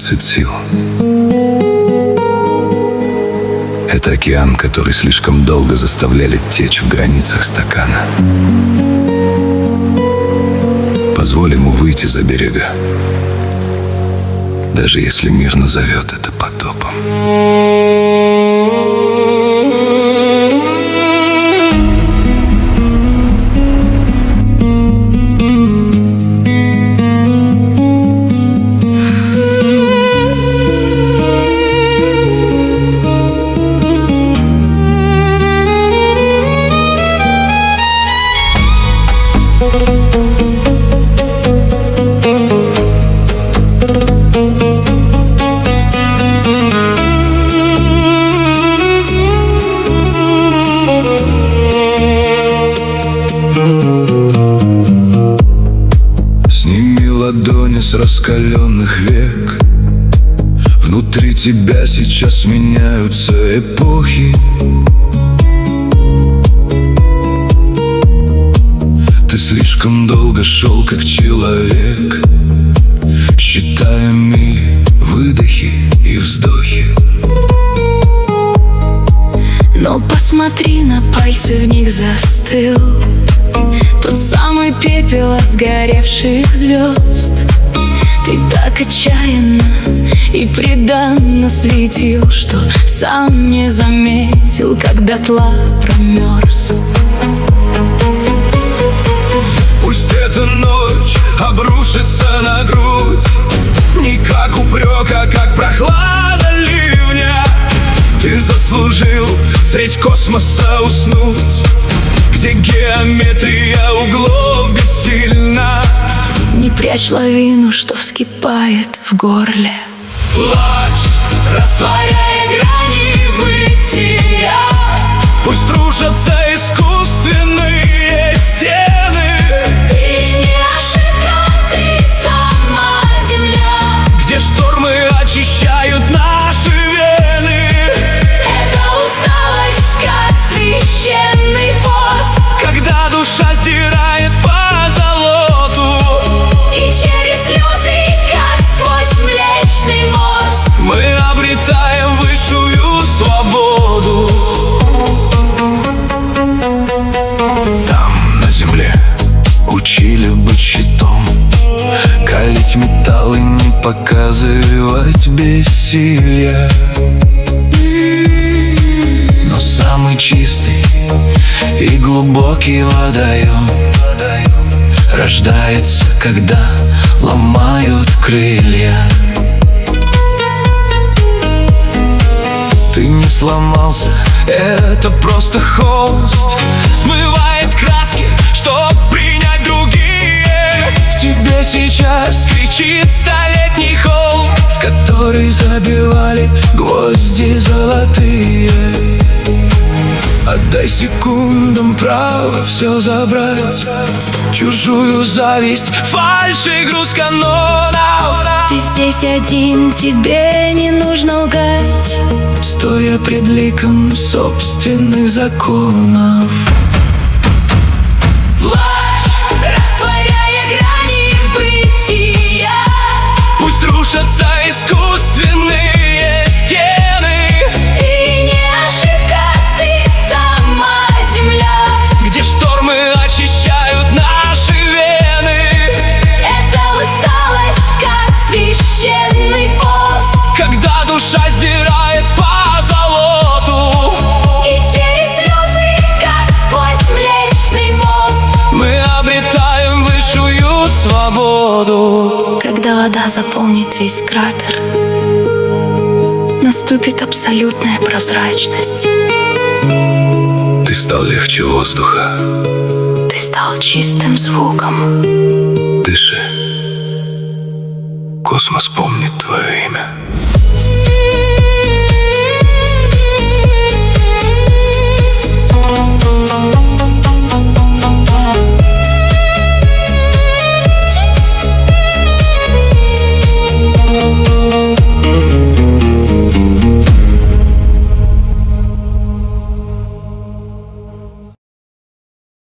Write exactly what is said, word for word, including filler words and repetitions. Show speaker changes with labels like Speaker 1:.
Speaker 1: дефицит сил. Это океан, который слишком долго заставляли течь в границах стакана. Позволь ему выйти за берега, даже если мир назовет это потопом.
Speaker 2: Сними ладони с раскаленных век. Внутри тебя сейчас меняются эпохи. Ты слишком долго шел как человек, считая мили, выдохи и вздохи.
Speaker 3: Но посмотри, на пальцы в них застыл тот самый пепел от сгоревших звезд. Ты так отчаянно и преданно светил, что сам не заметил, как дотла промерз.
Speaker 2: Пусть эта ночь обрушится на грудь, не как упрек, а как прохлада ливня. Ты заслужил средь космоса уснуть, где геометрия углов бессильна.
Speaker 3: Не прячь лавину, что вскипает в горле.
Speaker 2: Плачь, растворяя грани бытия. Пусть рушатся искусственные стены.
Speaker 3: Ты не ошибка, ты сама земля,
Speaker 2: где штормы очищают наши вены.
Speaker 3: это усталость, как священный пост,
Speaker 2: Когда душа сдирает по золоту,
Speaker 3: и через слезы, как сквозь Млечный мост,
Speaker 2: мы обретаем высшую свободу. Там, на земле, учили быть щитом, калить металл и не показывать бессилие. Но самый чистый и глубокий водоем рождается, когда ломают крылья. Ты не сломался, это просто холст, смывает краски, чтоб принять другие. В тебе сейчас кричит столетний холм, в который забивали гвозди золотые. Отдай секундам право все забрать, чужую зависть, фальшь и груз канонов.
Speaker 3: ты здесь один, тебе не нужно лгать,
Speaker 2: Стоя пред ликом собственных законов.
Speaker 3: растворяя грани бытия.
Speaker 2: Пусть рушатся искусственные стены.
Speaker 3: Ты не ошибка, ты сама земля,
Speaker 2: Где штормы очищают наши вены.
Speaker 3: это усталость, как священный пост,
Speaker 2: Когда душа сдирает по золоту,
Speaker 3: и через слезы, как сквозь Млечный мост,
Speaker 2: мы обретаем высшую свободу.
Speaker 3: когда вода заполнит весь кратер, наступит абсолютная прозрачность.
Speaker 1: Ты стал легче воздуха.
Speaker 3: Ты стал чистым звуком.
Speaker 1: Дыши. Космос помнит твое имя.